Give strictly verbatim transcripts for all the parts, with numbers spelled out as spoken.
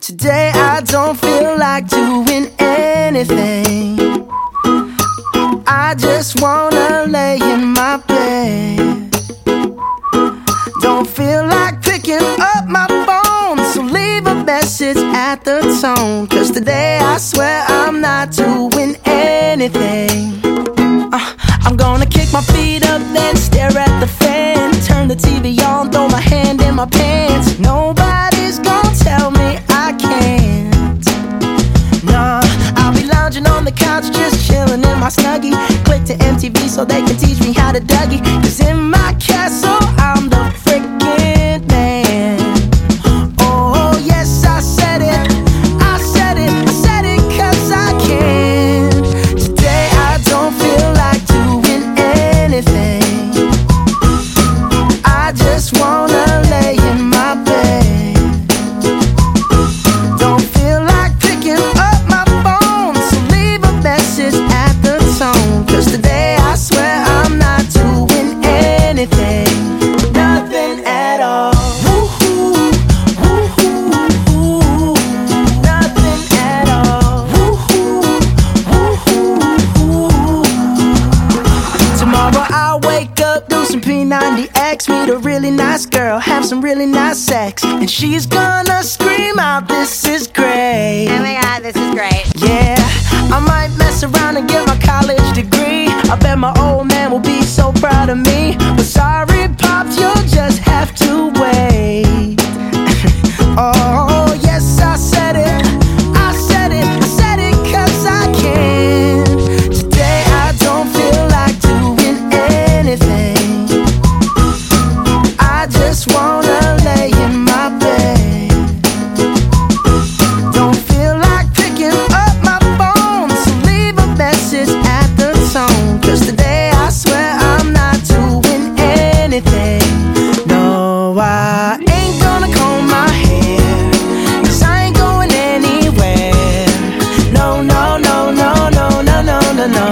Today I don't feel like doing anything. I just wanna lay in my bed. Don't feel like picking up my phone, so leave a message at the tone. Cause today I swear I'm not doing anything. uh, I'm gonna kick my feet up, then stare at the fan. Turn the T V on, throw my hand in my pants. Nobody's gonna tell me I can't. Nah, I'll be lounging on the couch, just chilling in my Snuggie. Click to M T V so they can teach me how to Dougie. Cause in my castle I'm the freaking man. Oh yes, I said it, I said it, I said it cause I can. Today I don't feel like doing anything. I just wanna lay in my bed. Don't feel like picking up my phone, so leave a message at the tone. Cause today I swear I'm not doing anything. Nothing at all. Woo-hoo, woo-hoo, nothing at all. Woo-hoo, woo-hoo. Tomorrow I'll wake up, do some P ninety X, meet a really nice girl, have some really nice sex, and she's gonna scream out, "This is great." Oh my god, this is great. Yeah, I might mess around and get my college degree. I bet my old man will be so proud of me. But sorry, Pops, you'll just have to wait. Oh, yes, I said it, I said it, I said it cause I can. Today I don't feel like doing anything. I just wanna lay in my bed. Don't feel like picking up my phone, so leave a message at the tone. Cause today I swear I'm not doing anything. No, I ain't gonna comb my hair, cause I ain't going anywhere. No, no, no, no, no, no, no, no, no.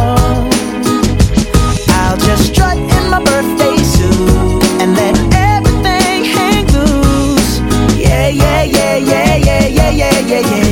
I'll just strut in my birthday suit and let everything hang loose. Yeah, yeah, yeah, yeah, yeah, yeah, yeah, yeah, yeah.